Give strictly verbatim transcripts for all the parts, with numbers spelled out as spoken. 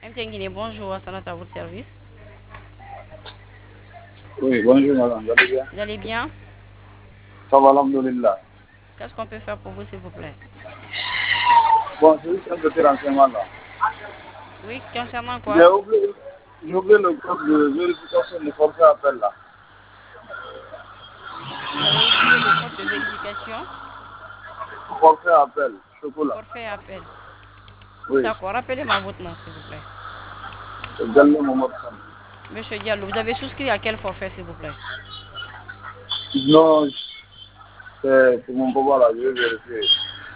Guinée, bonjour, Assanat à votre service. Oui, bonjour madame, vous allez bien? Vous allez bien? Ça va, alhamdoulilah. Qu'est-ce qu'on peut faire pour vous, s'il vous plaît? Bon, c'est juste un petit renseignement là. Oui, concernant J'ai quoi? oublié, j'ai oublié le code de vérification du forfait appel là. Vous avez oublié le code de vérification? Forfait appel, chocolat. Forfait appel. Oui, D'accord, rappelez-moi votre nom, s'il vous plaît. c'est Gallo Mohamed Sam. Monsieur Diallo, vous avez souscrit à quel forfait, s'il vous plaît? Non, c'est pour mon papa là, je vais vérifier.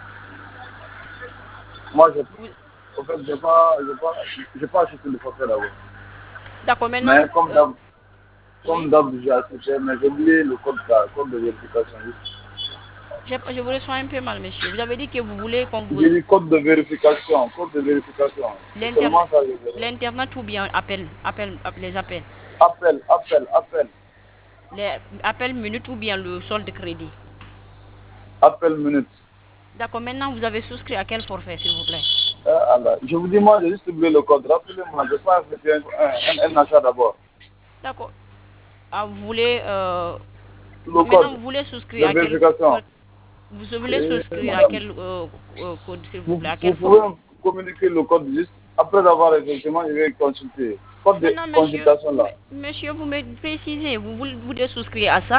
Moi, je, Vous- en fait, j'ai pas, j'ai pas, j'ai pas acheté le forfait là-bas. D'accord, maintenant, Mais comme euh, d'hab, oui, comme d'hab, j'ai acheté, mais j'ai oublié le code là, code de vérification. j'ai- je vous reçois un peu mal, monsieur. Vous avez dit que vous voulez qu'on vous... J'ai dit code de vérification, code de vérification. C'est L'interne- seulement ça que je veux. L'internet ou bien appel, appel, app- les appels. Appel, appel, appel. Les appels minutes ou bien le solde de crédit. Appel minute. D'accord, maintenant, vous avez souscrit à quel forfait, s'il vous plaît? Euh, alors, je vous dis, moi, j'ai juste oublié le code. Rappelez-moi, je pas fait un, un, un achat d'abord. D'accord. Ah, vous voulez... euh, Le maintenant, code vous voulez souscrire de à quel... vérification. Vous voulez Et, souscrire à madame, quel euh, euh, code, s'il vous vous, plaît? À vous quel pouvez forfait? communiquer le code juste après avoir effectivement, je vais consulter. Code de Maintenant, monsieur, consultation là. m- monsieur, vous me précisez, vous, voulez- vous voulez souscrire à ça?